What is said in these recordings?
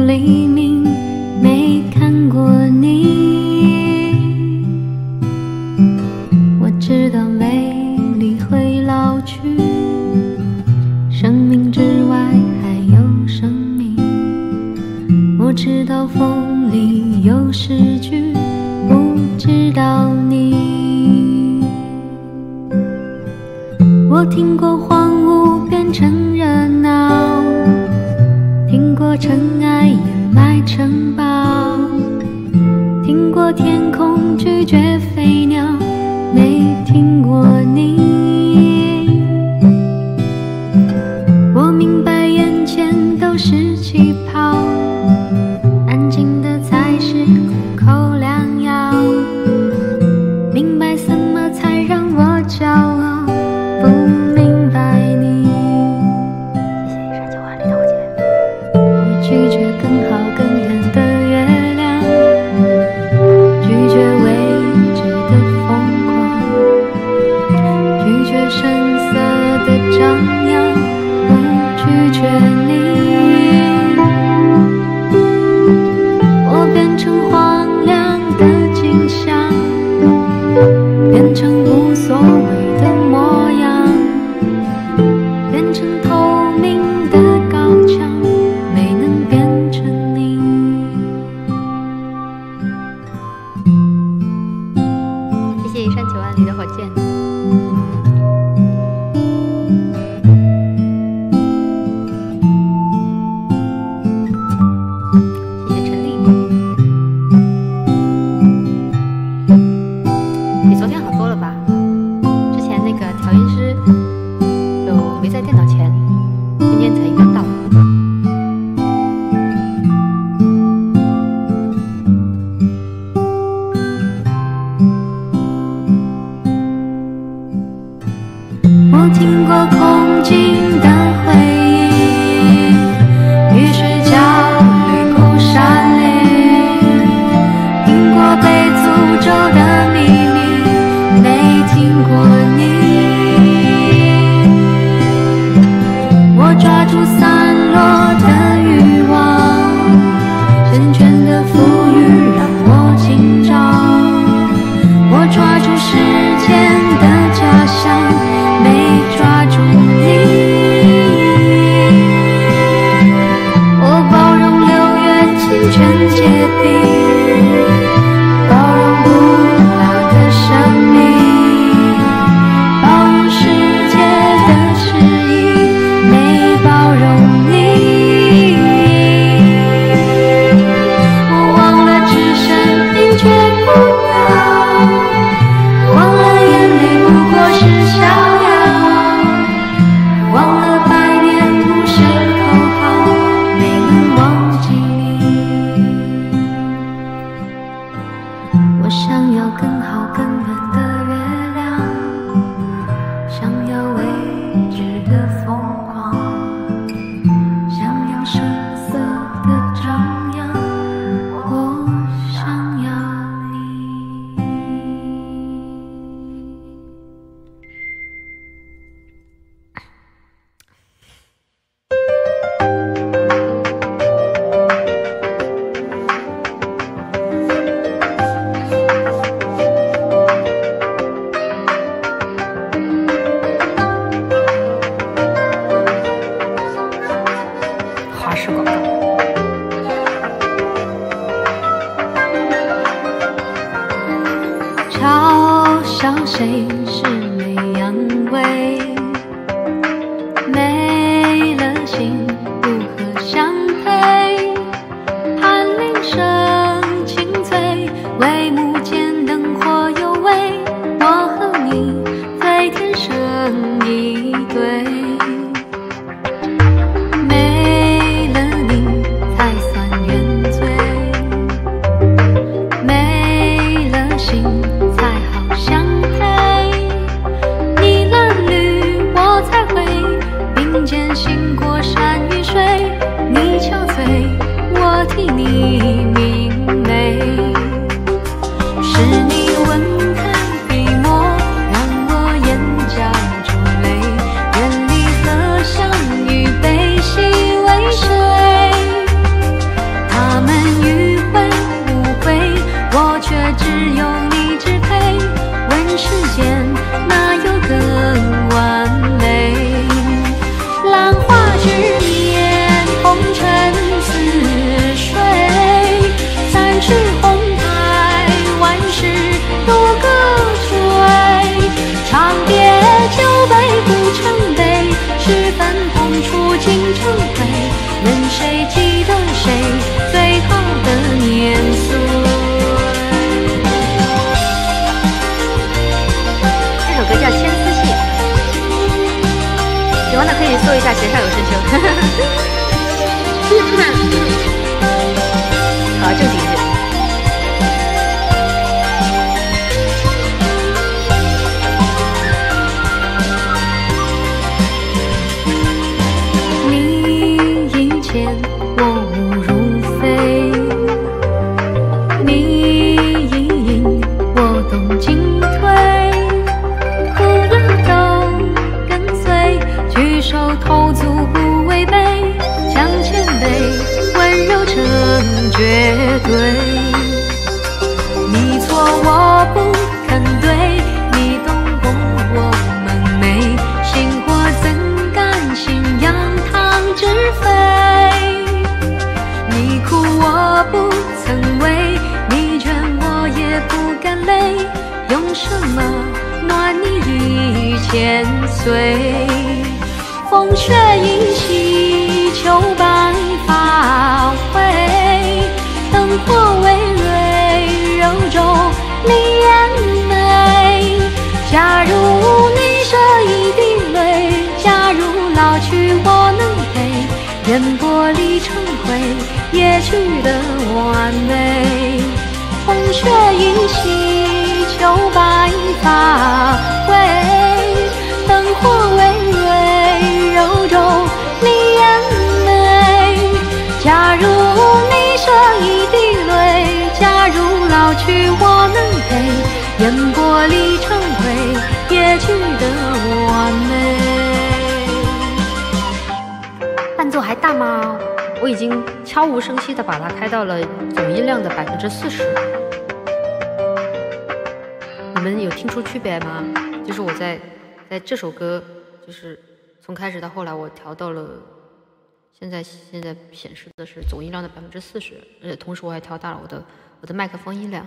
黎明没看过你。我知道美丽会老去，生命之外还有生命。我知道风里有诗句，不知道你。我听过荒芜变成热闹，听过尘埃掩埋城堡，听过天空拒绝飞鸟，没听过你。我明白眼前都是气泡，安静的才是苦口良药，明白什么才让我骄傲，不明白你。谢谢山丘万里的火箭。我拒绝更好更远的月亮，拒绝未知的疯狂，拒绝深色的张扬，我拒绝你。我变成荒凉的景象，变成无所谓的模样，变成透明的高墙，没能变成你。谢谢一山9万里的火箭。谢谢陈丽。比昨天好多了吧？之前那个调音师就没在电脑前，今天才应该到。我听过空境的回忆，雨水焦虑孤山里，听过被诅咒的秘密，没听过你。我抓住散落的欲望，缱绻的浮语让我紧张。我抓住时间的假象，没抓住你。我包容六月清泉结冰，包容不老的生命，包容世界的迟疑，没包容你。我忘了置身冰却孤岛，忘了眼泪不过是逍遥，忘了百年无声口号，没能忘记你。我想要更好更远的月亮，想要未知的疯狂，想要深色的张扬，我想要你。花式广告。嘲笑谁是没阳痿，没了心如何相配？盼铃声轻催，帷幕间灯火幽微，我和你最天生一对。没了你才算原罪，没了心才好相配。你蓝绿我才会并肩行过山与水，你憔悴我替你明媚。是你吻开笔墨，让我眼角珠泪，远离荷香与悲喜为谁？ 嘴上有深秋。好，正经一点。 你一见我无如飞，你一引我动进退，苦乐都跟随，举手投足不违背，将谦卑温柔成绝对。你错我不肯对，你懂共我们没，心火怎甘心扬汤止沸？你哭我不曾为，你劝我也不敢累，用什么暖你1000岁？风雪依稀，秋白发灰，灯火微蕊，柔皱你眼眉。假如你舍一滴泪，假如老去我能陪，烟波里成灰，也取得完美。风雪依稀，秋白发灰，灯火微蕊，柔皱你眼眉。假如你舍一滴泪，假如老去我能陪，烟波里成灰，也取得完美。 伴奏还大吗？我已经悄无声息的把它开到了总音量的40%。你们有听出区别吗？就是我在这首歌，就是从开始到后来，我调到了现在显示的是总音量的40%，而且同时我还调大了我的麦克风音量。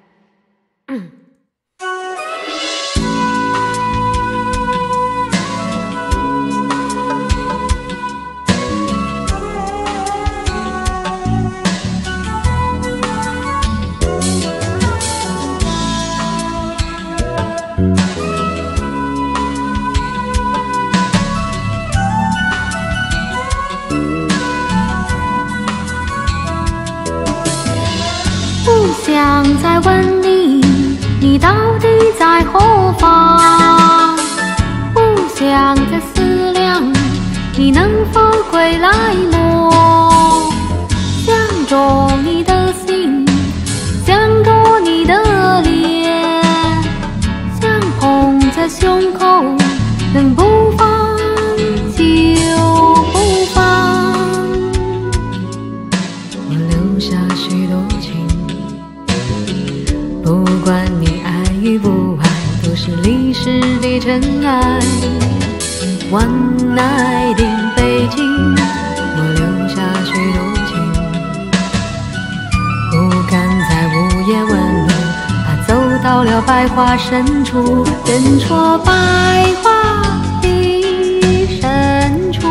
不想再问你，你到底在何方？不想再思量，你能否归来么？想着你的心，想着你的脸，想捧在胸口，能不放就不放。我留下许多情，不管你爱与不爱，都是历史的尘埃。One night in 北京，我留下许多情，不敢在午夜问路，怕走到了百花深处，人说百花的深处，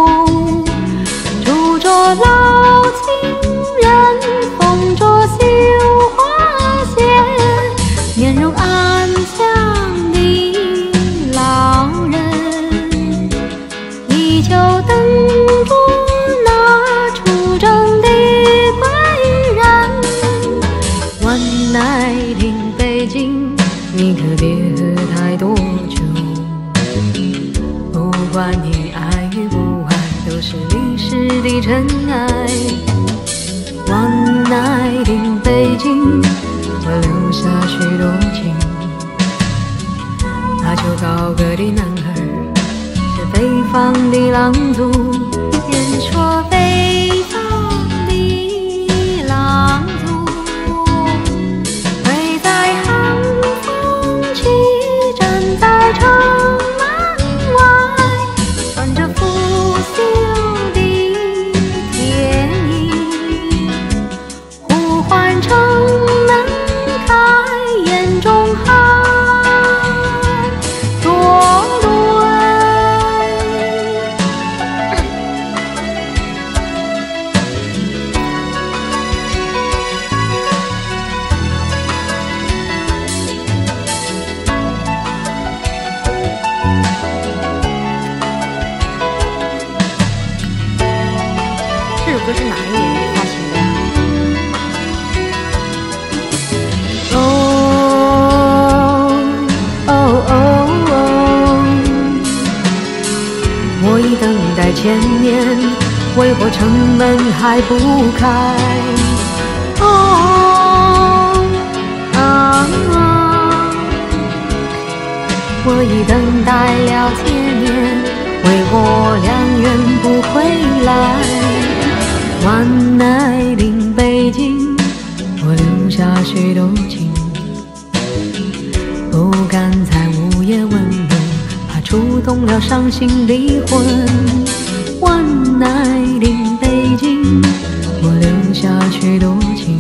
住着老情人，风着绣花鞋，面容安详的老人，依旧等着那出征的归人。One night in 北京，你可别喝太多酒，不管你爱与不爱，都是历史的尘埃。One night in 北京，我留下许多情，那就高歌的男儿是北方的狼族，人说北方的狼族会在寒风起，站在城门外，穿着腐朽的铁衣，呼唤城门开，眼中含多泪。 发行的呀？ 哦哦哦哦，我已等待千年，为何城门还不开？哦啊啊，我已等待了千年，为何良缘不回来？万籁临北京，我留下许多情，不敢在午夜问路，怕触动了伤心的魂。万籁临北京，我留下许多情，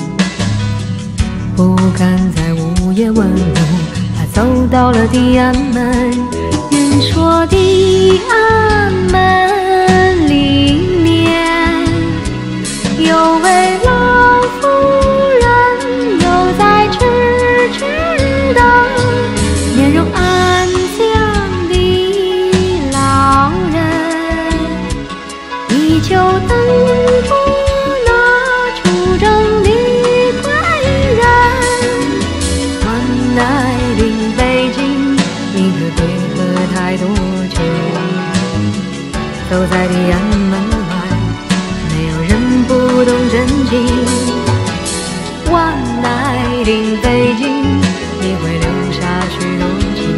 不敢在午夜问路，怕走到了地安门。愿说地安门里面有位老妇人，犹在痴痴等，面容安详的老人，依旧等着那出征的归人。万籁临北京，你可别喝太多酒，走在地安门外，没有人不懂真情。万籁临北京，你会留下许多情，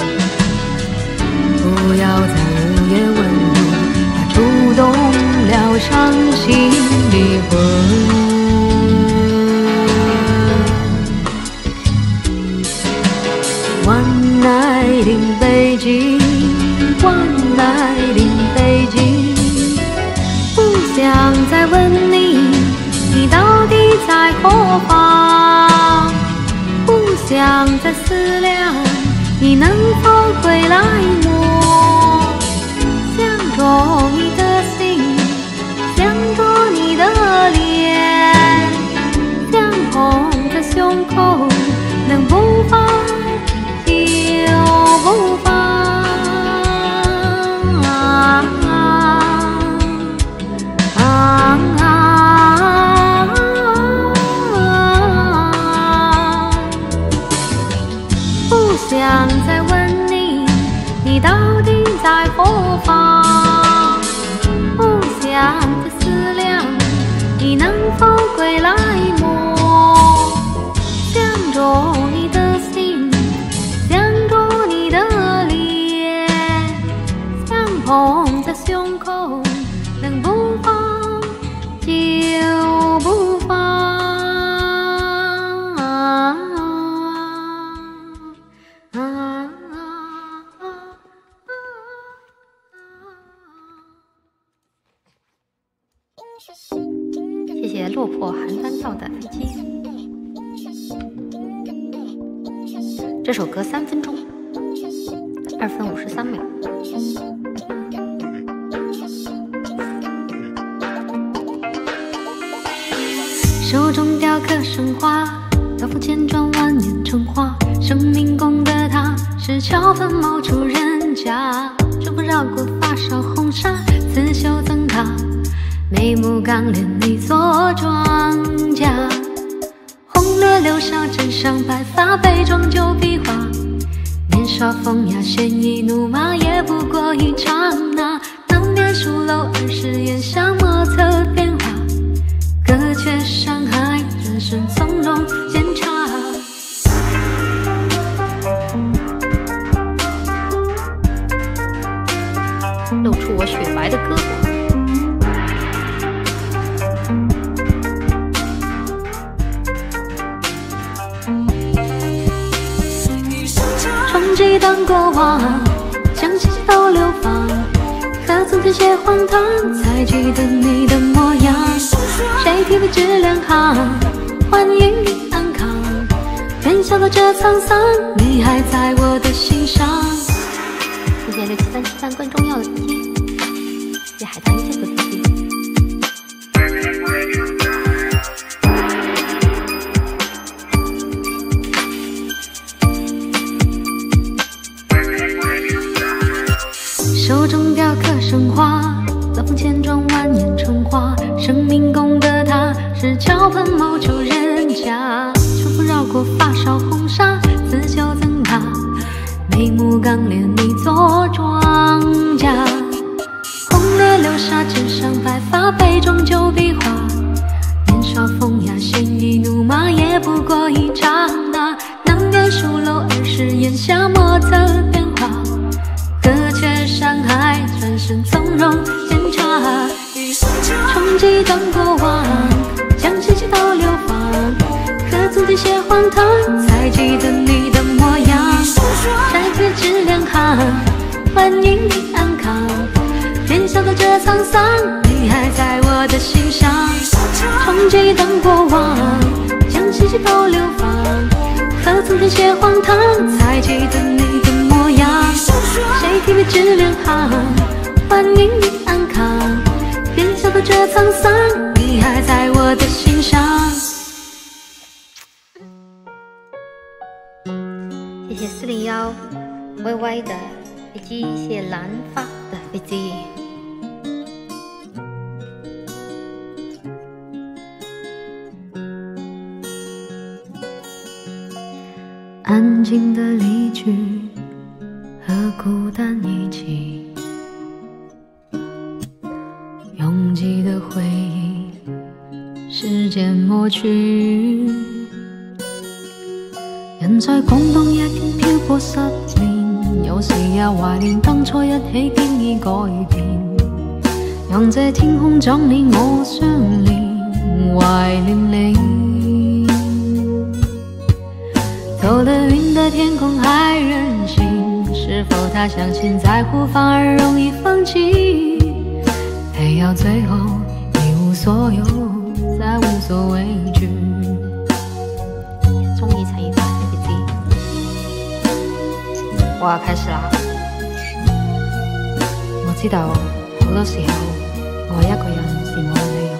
不要在午夜问路，怕触动了伤心的魂。万籁临北京，万籁临北京，不想再问你，你到底在何方？不想再思量，你能否归来我？想着你的心，想着你的脸，想红着胸口，能不放就不放。不想再问你，你到底在何方？不想再思量，你能否归来我？想着你的心，想着你的脸，想捧在胸口，能不放就不放。 谢谢落魄邯郸道的飞机。这首歌3分钟，2分53秒。 手中雕刻神话，刀锋千转万年成花。生命宫的他，是巧粉冒出人家。春风绕过发梢红纱，刺绣赠他，眉目刚练一座庄稼。红略流沙枕上白发，杯中酒比划。年少风雅鲜衣怒马，也不过一刹那。当面书楼20檐下，莫测变化。隔绝伤害，人生从容检查。 露出我雪白的胳膊。 冲击当过往，将气息都流放。可曾填写荒唐，才记得你的模样。谁体会质量行，欢迎你安康。喧嚣的这沧桑，你还在我的心上。 谢谢6737更重要的飞机，谢谢海棠一切的飞机。 手中雕刻神话，刀锋千转万年成花。生命宫是桥畔某处人家，春风绕过发梢红纱，刺绣增大，眉目刚烈你做庄稼。红叶流沙枕上白发，杯中酒比划，年少风雅鲜衣怒马，也不过一刹那。能辨书楼儿时檐下，莫测变化，隔却山海，转身从容闲茶。冲击断过往，将细细倒流放，可曾见血荒唐，才记得你的模样。摘笔至两行，欢迎你安康，便晓得这沧桑，你还在我的心上。冲击断过往，将细细倒流放，可曾见血荒唐，才记得你的模样。谁提笔至两行，欢迎你安康，便晓得这沧桑，你还在我的心上。 谢谢401歪歪的飞机，谢谢蓝发的飞机。 安静的离去，和孤单一起，拥挤的回忆，时间抹去。人在廣東已經漂泊10年，有時也懷念當初一起經已改變，讓這天空撞你我相連，懷念你。走了雲的天空還任性，是否他相信在乎反而容易放棄？非要最後一無所有，再無所畏懼。 中意陳奕迅的飛機，我要開始啦。 我知道好多時候愛一個人是冇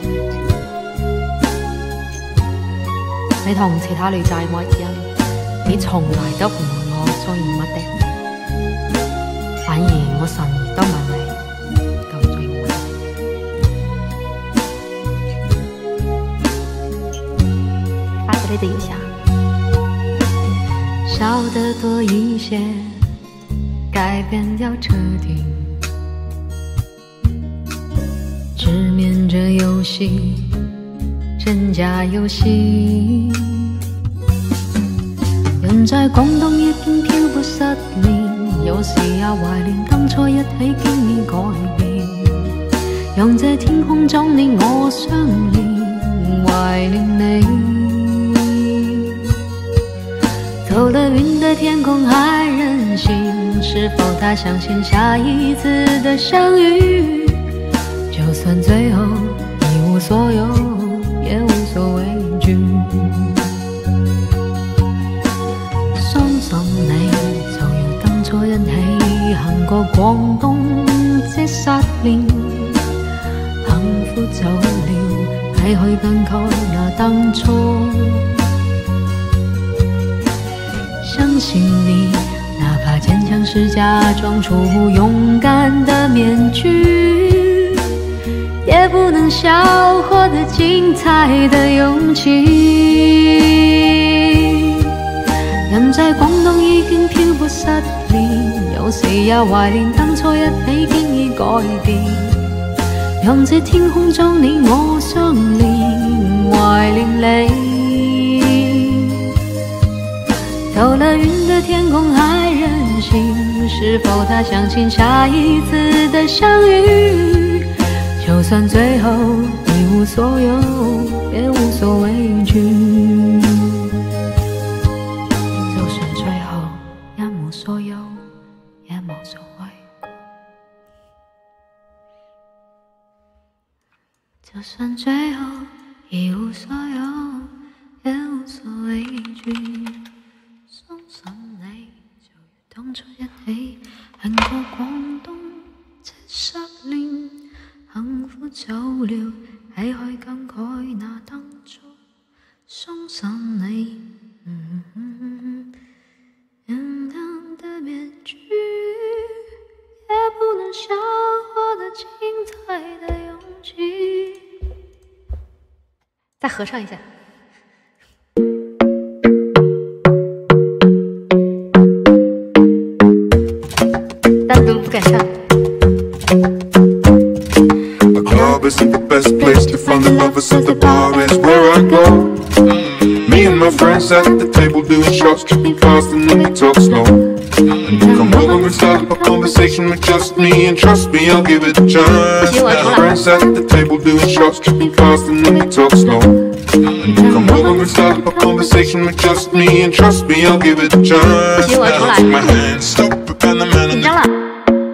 理由，你同其他女仔冇一樣。你從來都唔問我中意乜的，反而我神兒都問你究竟中意乜？ 發給你的郵箱。 笑得多一些，改變掉徹底，直面着遊戲，真假遊戲。人在廣東已經漂泊10年，有時也懷念當初一起經已改變，讓這天空中你我相連，懷念你。走了雲的天空還任性，是否他相信下一次的相遇？就算最後一無所有，也無所畏懼。你就要當初一起行過廣東這10年，幸福走了，還會感慨那當初。相信你，哪怕堅強時假裝出勇敢的面具，也不能笑活得精彩的勇氣。人在廣東已經漂泊10年，有時也懷念當初一起經已改變，讓這天空中你我相連，懷念你。走了雲的天空還任性，是否他相信下一次的相遇？就算最後一無所有，也無所畏懼。所有也無所謂，就算最後一無所有，也無所畏懼。相信你，就如當初一起行過廣東這10年，幸福走了，唏噓感慨那當初。相信你，的面具，也不能笑活得精彩的勇氣。 再合唱一下。单独不敢唱。 The club isn't the best place to find the lovers, so the bar is where I go. Me and my friends at the table doing shots, tripping fast and then we talk slow. Come over and start up a conversation with just me, and trust me, I'll give it a chance. My friends at the table doing shots, tripping fast and then we talk slow. Come over and start up a conversation with just me, and trust me, I'll give it a chance. Now take my hand, stop and the man on the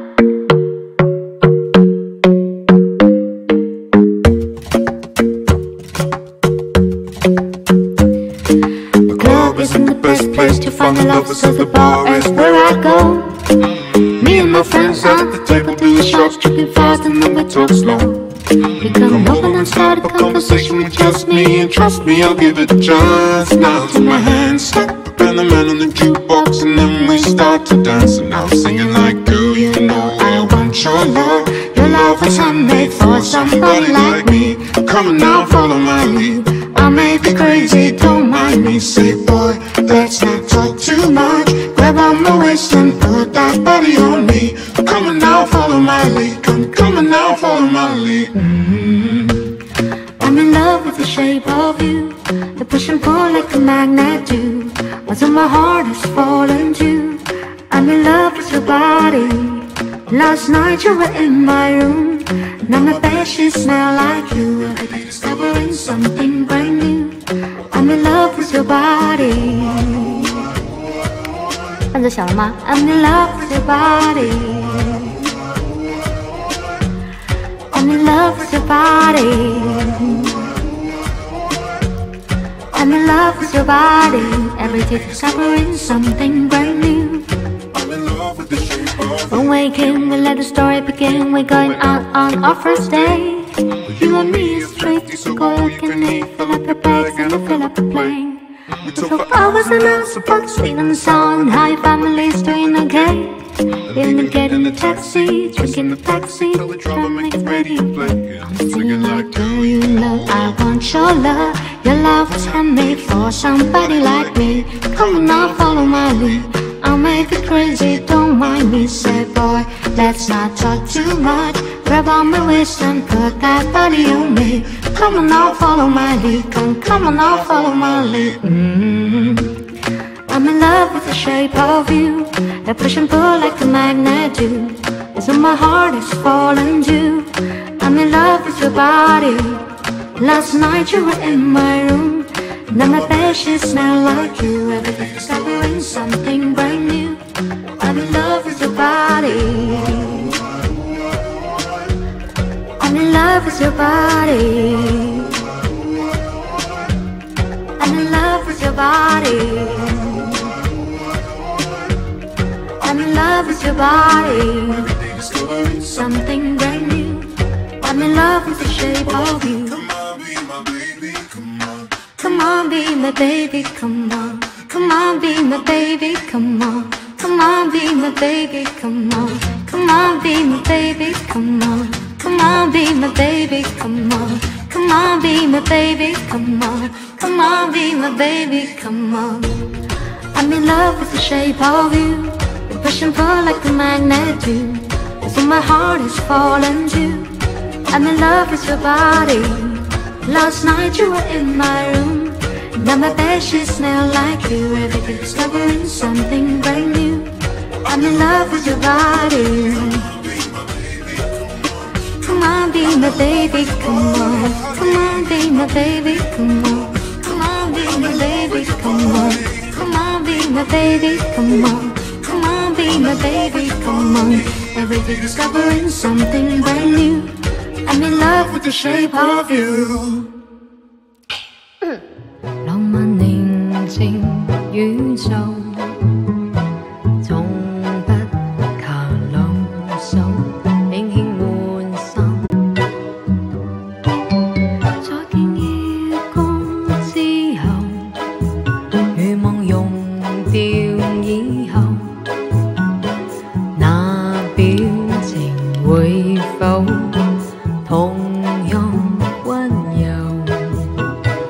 place to find the lovers, so the bar is where I go. Me and my friends at the table doing shots, tripping fast and then we talk slow. We come over and start a conversation with just me, and trust me, I'll give it a chance. Now take my hand, stop and the man on the jukebox, and then we start to dance. And I'm singing like, girl, you know I want your love. Your love was handmade for somebody like me. Come on now, follow my lead. I may be crazy, don't mind me. Say, boy, let's not talk too much. Grab on my waist and put that body on me. Come on now, follow my lead. Come on now, follow my lead. I'm in love with the shape of you. The push and pull like a magnet do. Although my heart is falling too. I'm in love with your body. Last night you were in my room. Now my bedsheets smell like you. Every day discovering something brand new. I'm in love with your body. 伴奏响了吗？ I'm in love with your body. I'm in love with your body. I'm in love with your body. Every day discovering something brand new. When waking, we let the story begin. We're going out on our first day. You and me is straight to go looking at. Fill up your bags and we'll fill up the plane. We took hours and hours about singing the song. How your family's doing okay. Get in the taxi, drinking the taxi. Tell the driver make it ready to play. I'm singing like, do you know I want your love. Your love was handmade for somebody like me. Come on now, follow my lead. I'll make it crazy, don't mind me. Say, boy, let's not talk too much. Grab on my waist and put that body on me. Come on now, follow my lead. Come on now, follow my lead. I'm in love with the shape of you. I push and pull like a magnet do. So my heart is falling too. I'm in love with your body. Last night you were in my room. Now my bedsheets smell like you. Every day discovering something brand new. I'm in love with your body. I'm in love with your body. I'm in love with your body. I'm in love with your body. Discovering something brand new. I'm in love with the shape of you. Come on, be my baby, come on. Come on, be my baby, come on. Come on, be my baby, come on. Come on, be my baby, come on. Come on, be my baby, come on. Come on, be my baby, come on. Come on, be my baby, come on. I'm in love with the shape of you. You push and pull like a magnet do. So my heart is falling too. I'm in love with your body. Last night you were in my room. Now my bedsheets smell like you. Every day discovering something brand new. I'm in love with your body. Come on, be my baby, come on. Come on, be my baby, come on. Come on, be my baby, come on. Come on, be my baby, come on. Come on, be my baby, come on. Every day discovering something brand new. I'm in love with the shape of you. 浪漫寧靜宇宙，從不卡兩手，輕輕換衫。 再見月光之後， 如夢溶掉以後，那表情會否同樣溫柔？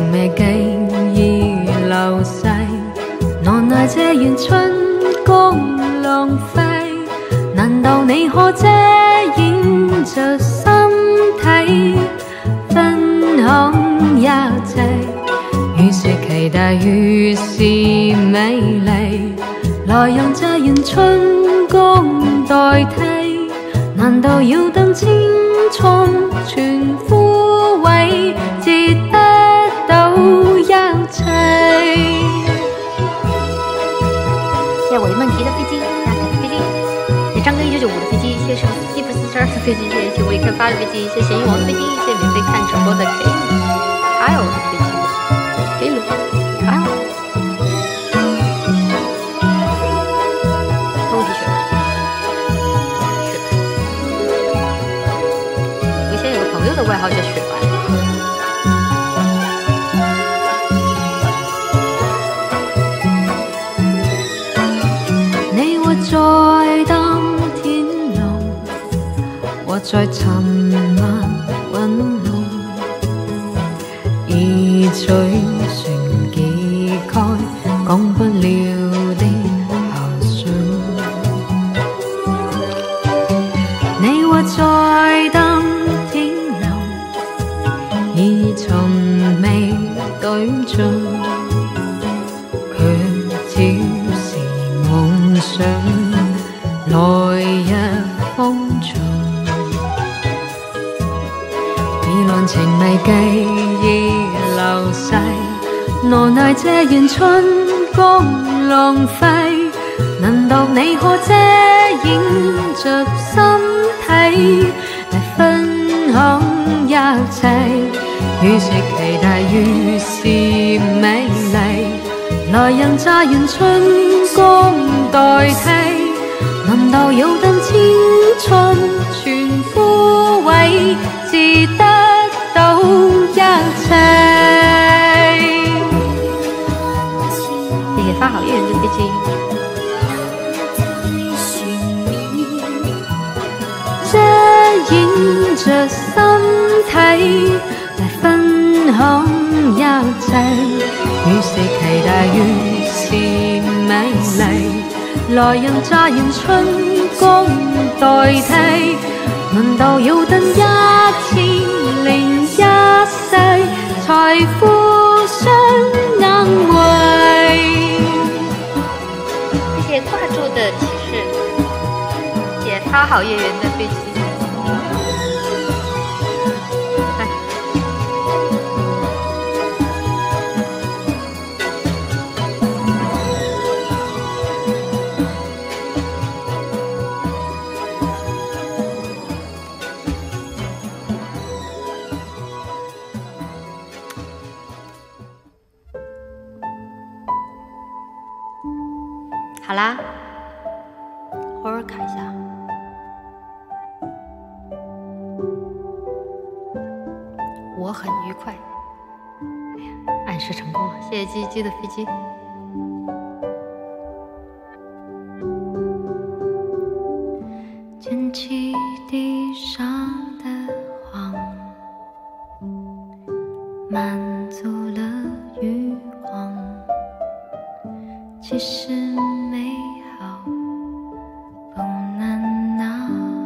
未記已流逝，何奈這緣春光浪費，難道你可遮掩着心體，分享一切？越是期待越是美麗，來用這緣春光代替，難道要等青春全枯萎，至得到休憩？ 谢谢我问题的飞机，大家的飞机，谢谢张哥1995的飞机，谢谢西弗42的飞机，谢谢950开发的飞机，谢谢咸鱼王的飞机，谢谢免费看直播的 Kyle 的飞机 ，Kyle， 东西雪白，我以前有个朋友的外号叫雪白。 在當天亮，我在沉默滾弄，而嘴唇揭開講不了的後訊。你我在當天亮，而從未對盡，卻只是夢想。來日方長，已浪情未記已流逝，無奈這緣春光浪費，難道你可遮掩着心體，來分享一切？越是期待越是美麗，來讓這緣春光代替，難道要等青春全枯萎，至得到休憩？ 謝謝發好月圓的飛機。 遮掩着身體，來分享一切，越是期待越是美麗，來讓這緣春光代替，難道要等1001世才互相安慰？ 謝謝掛住的騎士，謝謝發好月圓的飛機。好啦，偶尔卡一下。我很愉快。哎呀，暗示成功了，谢谢鸡鸡的飞机。 捡起地上的黄，满足了欲望，其实美好不难拿。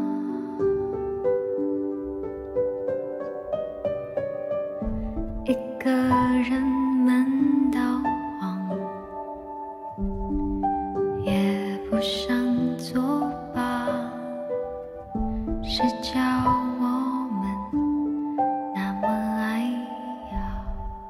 一个人闷到黄，也不想作罢，是叫我们那么爱呀。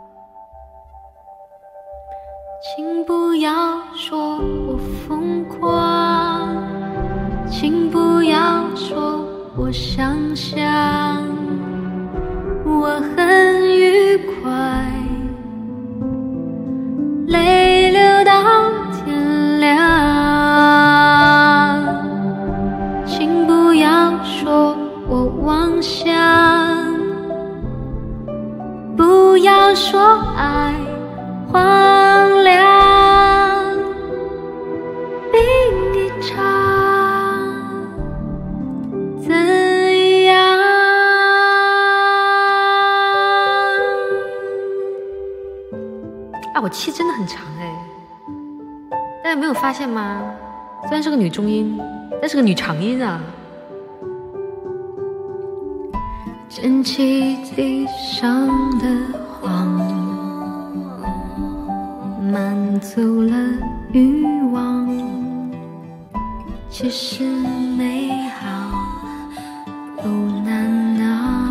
请不要说我疯狂，请不要说我想象，我很愉快，泪流到天亮。请不要说我妄想，不要说爱荒凉，冰一场怎样？ 啊，我气真的很长哎，大家没有发现吗？虽然是个女中音，但是个女长音啊。 捡起地上的黄，满足了欲望，其实美好不难啊。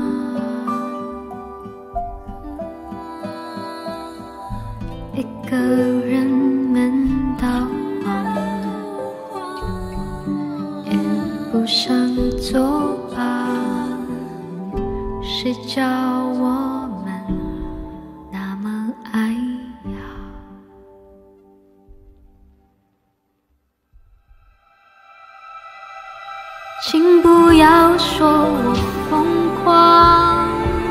一个人闷到黄，也不想作罢，谁叫我们那么爱呀？请不要说我疯狂，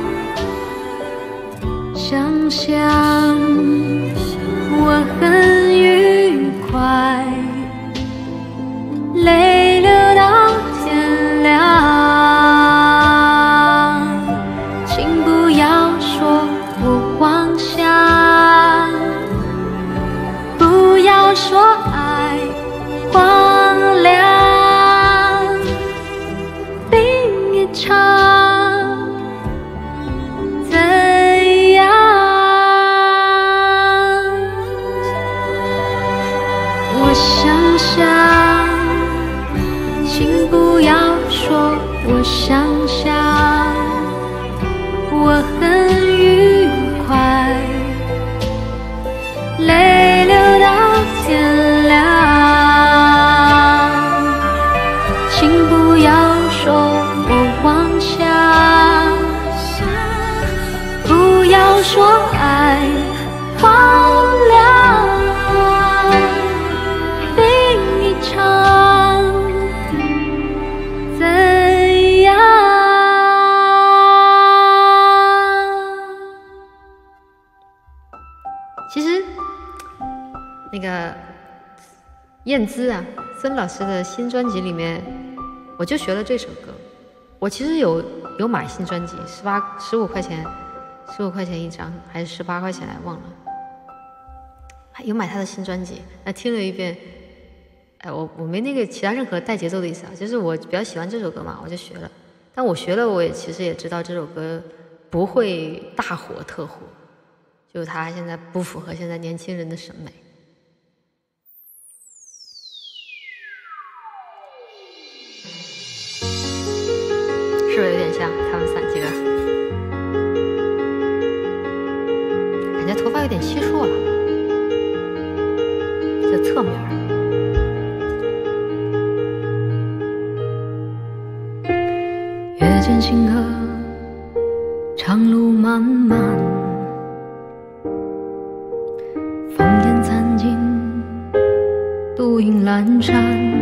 想想我很愉快，泪流到天亮。请不要说我妄想，不要说爱荒凉，病一场怎样？我想想，请不要说我想想，我很愉快，泪流到天亮。请不要说我妄想，不要说爱荒凉，病一场怎样？ 其实那个燕姿啊，曾老师的新专辑里面，我就学了这首歌。我其实有买新专辑，15块钱一张，还是18块钱来忘了。有买他的新专辑，那听了一遍，我没那个其他任何带节奏的意思啊，就是我比较喜欢这首歌嘛，我就学了。但我学了，我其实也知道这首歌不会大火特火，就是它现在不符合现在年轻人的审美。是不是有点像他们3几个？感觉头发有点稀疏了，这侧面。 月见星河，长路漫漫，烽烟残尽，独影阑珊。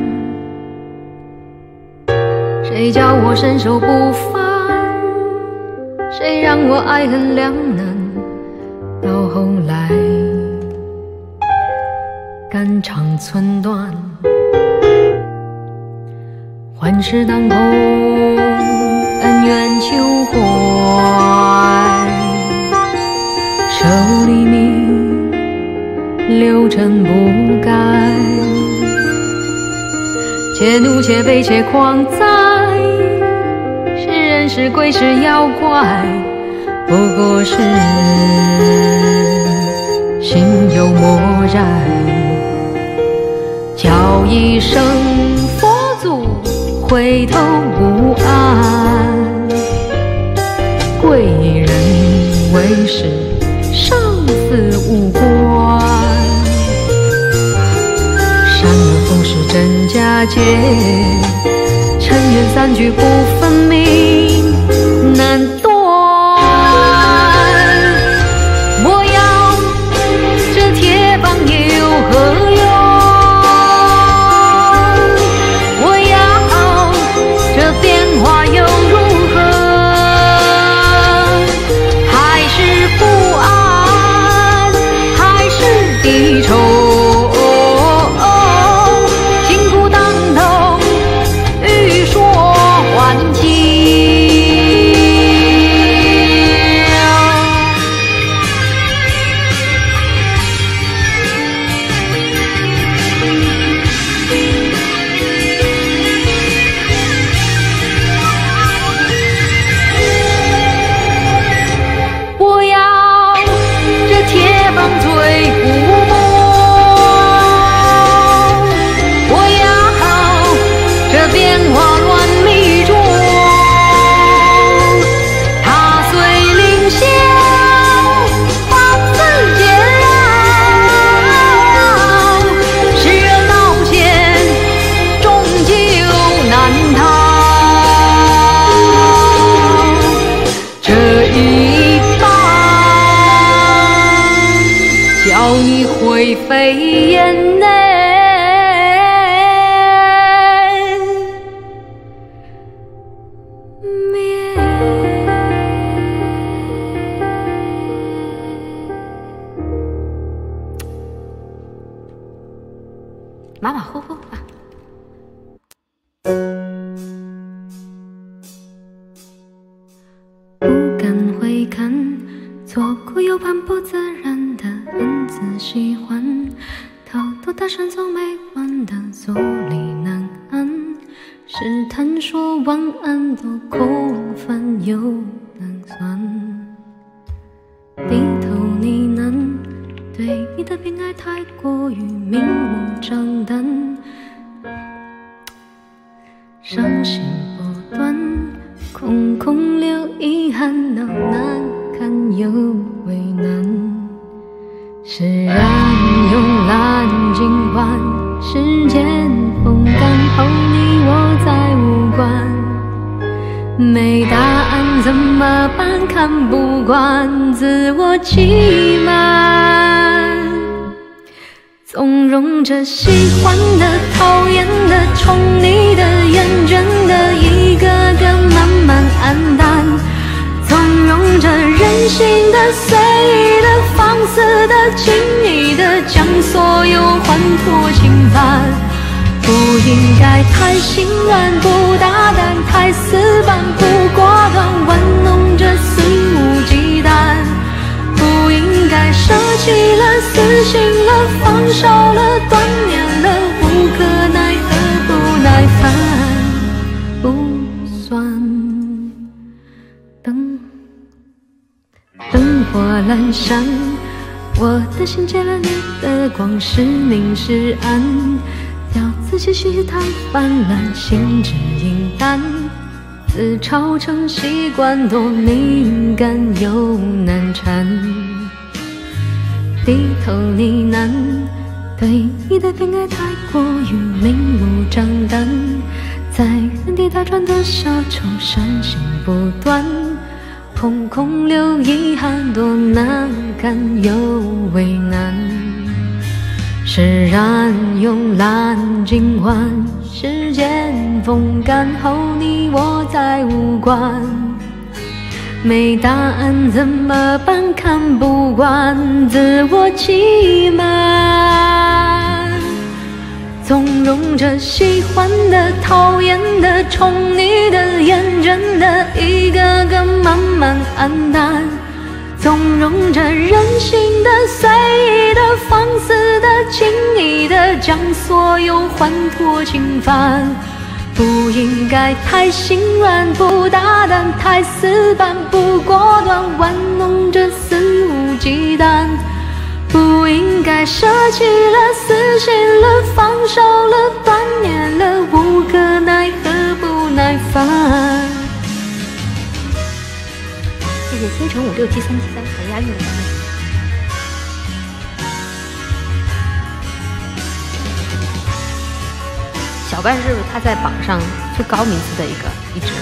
谁叫我身手不凡？谁让我爱恨两难？到后来，肝肠寸断，幻世当空，恩怨休怀。舍吾黎明，六尘不改。且怒且悲且狂哉，是人是鬼是妖怪，不过是心有魔债。叫一声佛祖，回头无岸，贵人为师，生死无关。善恶风是真假界，尘缘3句不分明，难断。我要这铁棒有何用？我要这变化又如何？还是不安，还是低愁？情苦当头，欲说还休。 飞燕呢。马马虎虎啊。不敢回看，错过又半不自然的暗自喜欢，偷偷搭讪总没完的坐立难安，试探说晚安多空泛又难算，低头呢喃，对你的偏爱太过于明目张胆，伤心不断，空空留遗憾，恼难堪又为难。释然慵懒尽欢，时间风干后你我再无关。没答案怎么办？看不惯自我欺瞒，纵容着喜欢的、讨厌的、宠你的、厌倦的，一个个慢慢黯淡，纵容着任性的、随意的、放肆的、轻易的，将所有欢脱侵犯。不应该太心软，不大胆，太死板，不果断，玩弄着肆无忌惮。不应该舍弃了，死心了，放手了，断念了，无可奈何，不耐烦，不算灯火阑珊，我的心借了你的光，是明是暗，屌自己虚太泛滥，心智阴淡，自嘲成习惯，多敏感又难缠。低头呢喃，对你的偏爱太过于明目张胆，在原地打转的小丑，伤心不断，空空留遗憾，多难堪又为难。释然慵懒尽欢，时间风干后你我再无关。没答案怎么办？看不惯自我欺瞒，纵容着喜欢的、讨厌的、宠你的、厌倦的，一个个慢慢黯淡，纵容着任性的、随意的、放肆的、轻易的，将所有欢脱侵犯。不应该太心软，不大胆，太死板，不果断，玩弄着肆无忌惮。不应该舍弃了，死心了，放手了，断念了，无可奈何，不耐烦。 谢谢星辰567373还押韵了。小半是他在榜上最高名次的一支。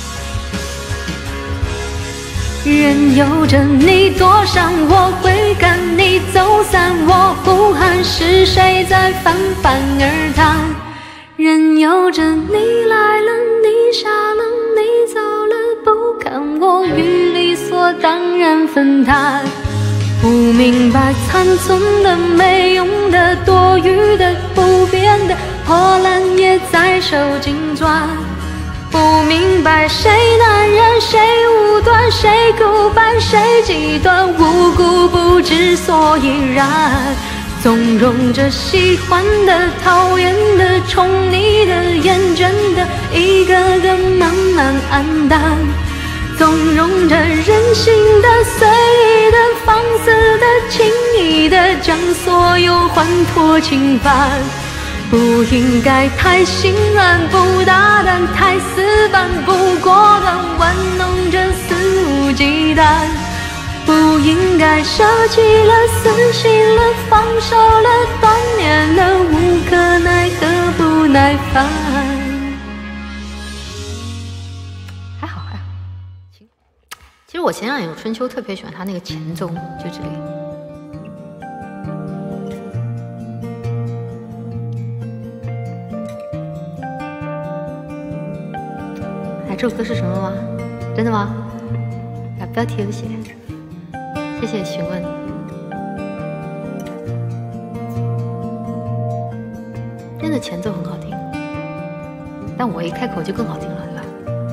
任由着你躲闪，我会赶你走散，我呼喊，是谁在泛泛而谈？任由着你来了，你下了，你走了，不看我与理所当然分担。不明白残存的、没用的、多余的、不变的，破烂也在手紧攥。不明白谁难忍，谁武断，谁古板，谁极端，无辜不知所以然。纵容着喜欢的、讨厌的、宠你的、厌倦的，一个个慢慢黯淡。纵容着任性的、随意的、放肆的、轻易的，将所有欢脱侵犯。不应该太心软，不大胆，太死板，不果断，玩弄着肆无忌惮。不应该舍弃了，死心了，放手了，断念了，无可奈何，不耐烦。 还好。其实我前两年有春秋特别喜欢他那个前奏，就这里。 哎，这首歌是什么吗？真的吗？啊，标题有写。谢谢询问。真的前奏很好听，但我一开口就更好听了，对吧？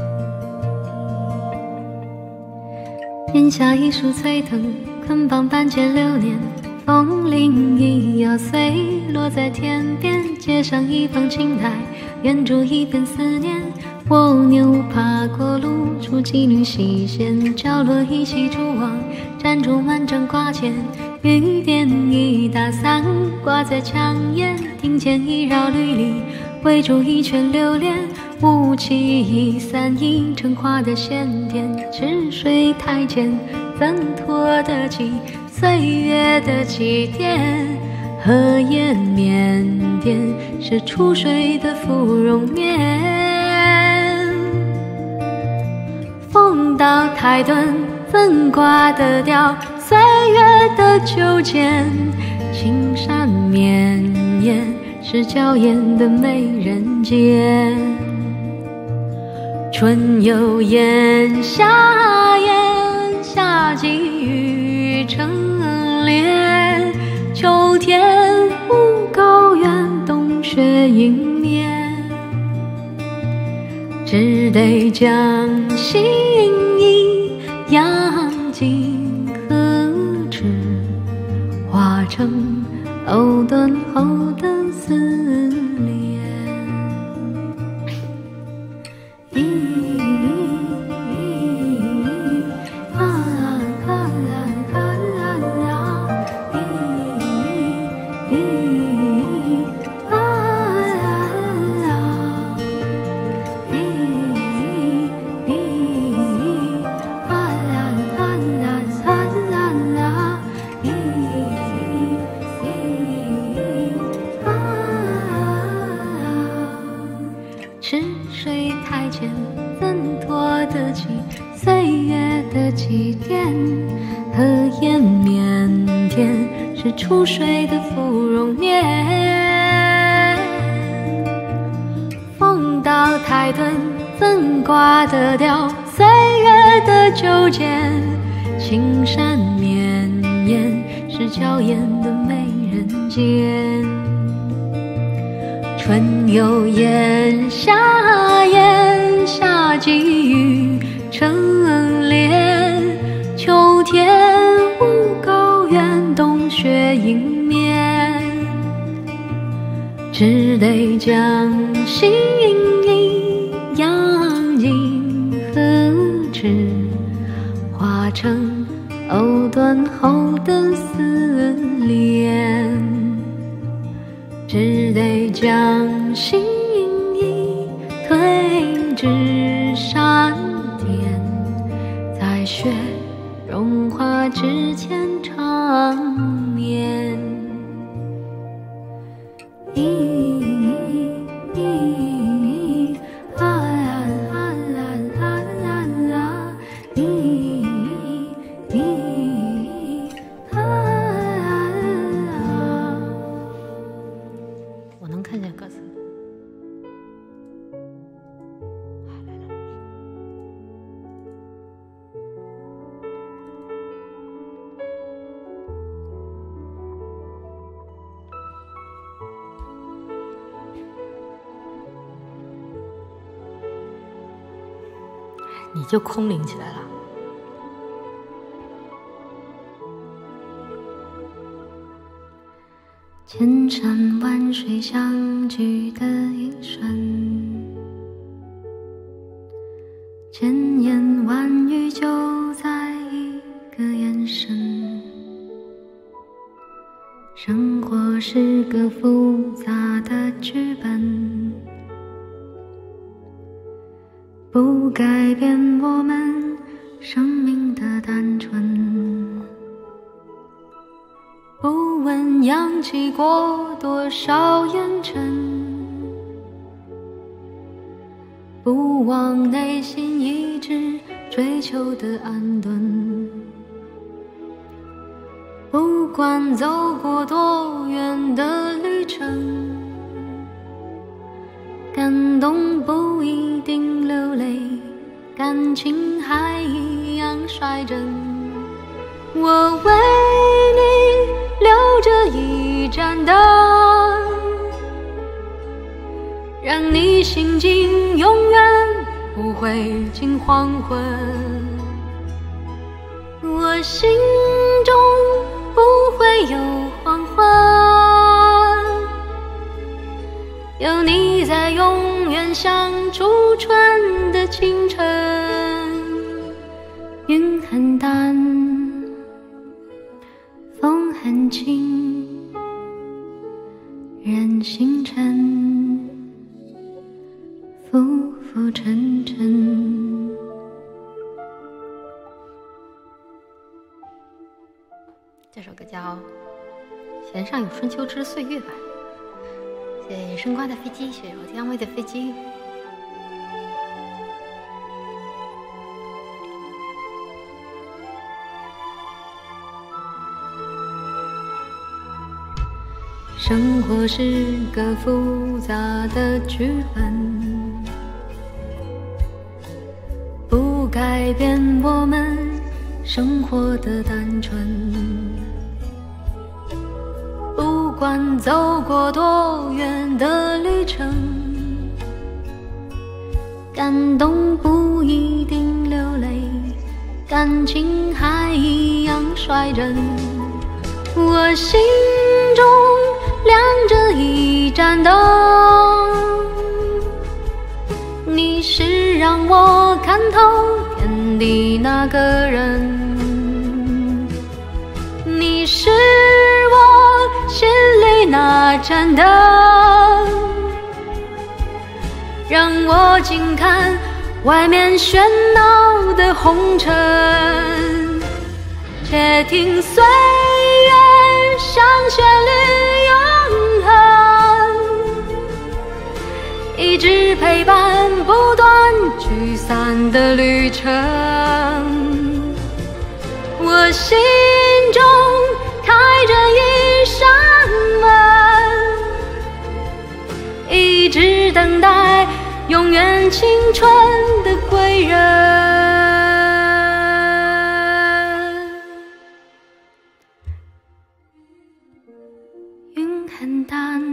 檐下一树翠藤，捆绑半截流年，风铃一摇碎，落在天边。街上一方青苔，远处一片思念。蜗牛爬过路，出妓女细线，角落一起蛛网，粘住满张挂件。雨点一打伞，挂在墙沿，庭前一绕绿篱，围住一圈榴莲。雾气一散，映成花的鲜甜，池水太浅，怎拖得起岁月的起点？荷叶缅甸是出水的芙蓉面，风到台顿怎挂得掉岁月的纠结？青山绵延是娇艳的美人尖，春有燕，夏燕，夏季雨成莲。秋天无高原，冬雪迎面，只得将心意养进河池，化成藕断后的思念。池水太浅，怎拖得起岁月的起点？荷叶缅甸是出水的芙蓉面，风到台顿怎挂得掉岁月的纠结？青山绵延是娇艳的美人尖，春有燕，夏燕，夏季雨成莲。秋天无高原，冬雪迎面，只得将心意养进河池，化成藕断后的思念。只得将心意推至山巅，在雪融化之前长眠。 我能看见歌词。你就空灵起来了。 千山万水相聚的一瞬，千言万语就在一个眼神。生活是个复杂的剧本，不改变我们生命的单纯，不问扬起过多少烟尘，不忘内心一直追求的安顿，不管走过多远的旅程，感动不一定流泪， 感情还一样率真。我为你留着一盏灯，让你心境永远不会进黄昏。我心中不会有黄昏，有你在永远像初春的清晨。云很淡，风很轻，人星辰，浮浮沉沉。 这首歌叫《弦上有春秋之岁月》吧。谢谢生瓜的飞机，谢谢我天安卫的飞机。 生活是个复杂的剧本，不改变我们生活的单纯。不管走过多远的旅程，感动不一定流泪，感情还一样率真。我心中亮着一盏灯，你是让我看透天地那个人，你是我心里那盏灯，让我静看外面喧闹的红尘，且听岁月像旋律永恒，一直陪伴不断聚散的旅程。我心中开着一扇门，一直等待永远青春的归人。云很淡，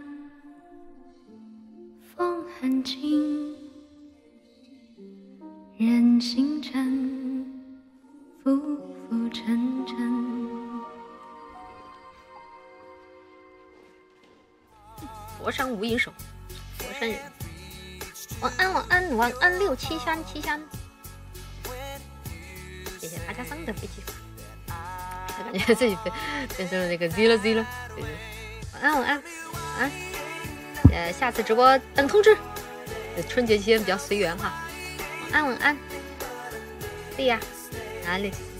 风很轻，人星辰，浮浮沉沉。 佛山无影手，佛山人。晚安晚安晚安67373，谢谢大家桑的飞机。感觉自己变成了那个 zero。晚安晚安晚安，下次直播等通知。春节期间比较随缘哈。晚安晚安，对呀，哪里？